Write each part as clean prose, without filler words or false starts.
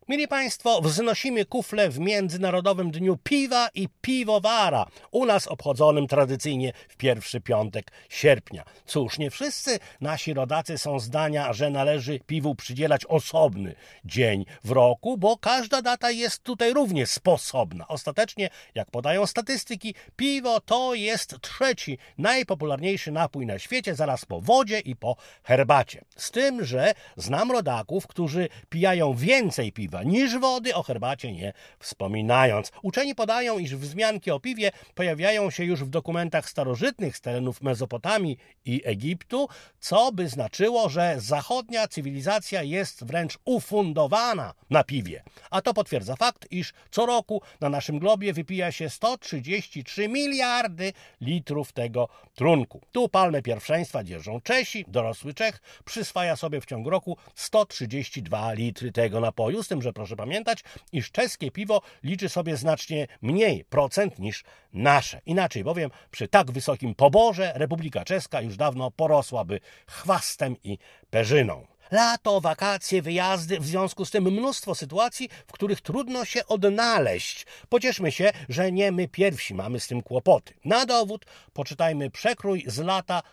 Mili Państwo, wznosimy kufle w Międzynarodowym Dniu Piwa i Piwowara, u nas obchodzonym tradycyjnie w pierwszy piątek sierpnia. Cóż, nie wszyscy nasi rodacy są zdania, że należy piwu przydzielać osobny dzień w roku, bo każda data jest tutaj równie sposobna. Ostatecznie, jak podają statystyki, piwo to jest trzeci najpopularniejszy napój na świecie, zaraz po wodzie i po herbacie. Z tym, że znam rodaków, którzy pijają więcej piwa niż wody, o herbacie nie wspominając. Uczeni podają, iż wzmianki o piwie pojawiają się już w dokumentach starożytnych z terenów Mezopotamii i Egiptu, co by znaczyło, że zachodnia cywilizacja jest wręcz ufundowana na piwie. A to potwierdza fakt, iż co roku na naszym globie wypija się 133 miliardy litrów tego trunku. Tu palmę pierwszeństwa dzierżą Czesi, dorosły Czech przyswaja sobie w ciągu roku 132 litry tego napoju, z tym, że proszę pamiętać, iż czeskie piwo liczy sobie znacznie mniej procent niż nasze. Inaczej bowiem przy tak wysokim poborze Republika Czeska już dawno porosłaby chwastem i perzyną. Lato, wakacje, wyjazdy, w związku z tym mnóstwo sytuacji, w których trudno się odnaleźć. Pocieszmy się, że nie my pierwsi mamy z tym kłopoty. Na dowód poczytajmy przekrój z lata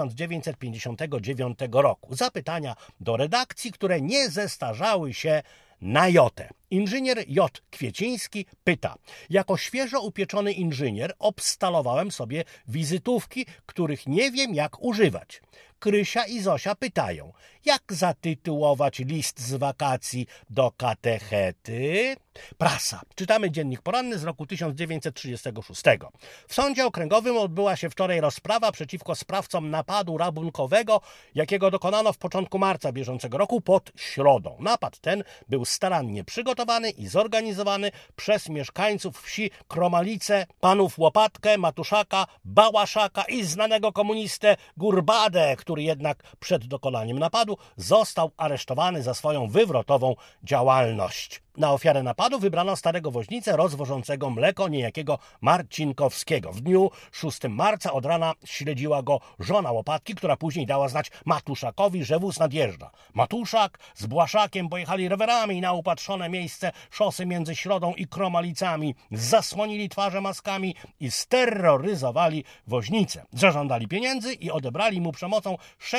1959 roku. Zapytania do redakcji, które nie zestarzały się na jotę. Inżynier J. Kwieciński pyta: jako świeżo upieczony inżynier obstalowałem sobie wizytówki, których nie wiem jak używać. Krysia i Zosia pytają: jak zatytułować list z wakacji do katechety? Prasa. Czytamy Dziennik Poranny z roku 1936. W sądzie okręgowym odbyła się wczoraj rozprawa przeciwko sprawcom napadu rabunkowego, jakiego dokonano w początku marca bieżącego roku pod Środą. Napad ten był starannie przygotowany i zorganizowany przez mieszkańców wsi Kromalice, panów Łopatkę, Matuszaka, Bałaszaka i znanego komunistę Gurbadę, który jednak przed dokonaniem napadu został aresztowany za swoją wywrotową działalność. Na ofiarę napadu wybrano starego woźnicę rozwożącego mleko niejakiego Marcinkowskiego. W dniu 6 marca od rana śledziła go żona Łopatki, która później dała znać Matuszakowi, że wóz nadjeżdża. Matuszak z Błaszakiem pojechali rowerami na upatrzone miejsce szosy między Środą i Kromalicami, zasłonili twarze maskami i steroryzowali woźnicę. Zażądali pieniędzy i odebrali mu przemocą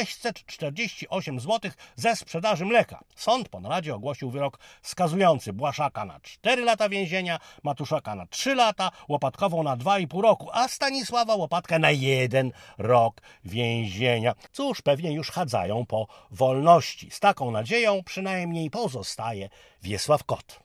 648 zł ze sprzedaży mleka. Sąd po naradzie ogłosił wyrok skazujący Błaszaka na 4 lata więzienia, Matuszaka na 3 lata, Łopatkową na 2,5 roku, a Stanisława Łopatkę na 1 rok więzienia. Cóż, pewnie już chadzają po wolności. Z taką nadzieją przynajmniej pozostaje Wiesław Kot.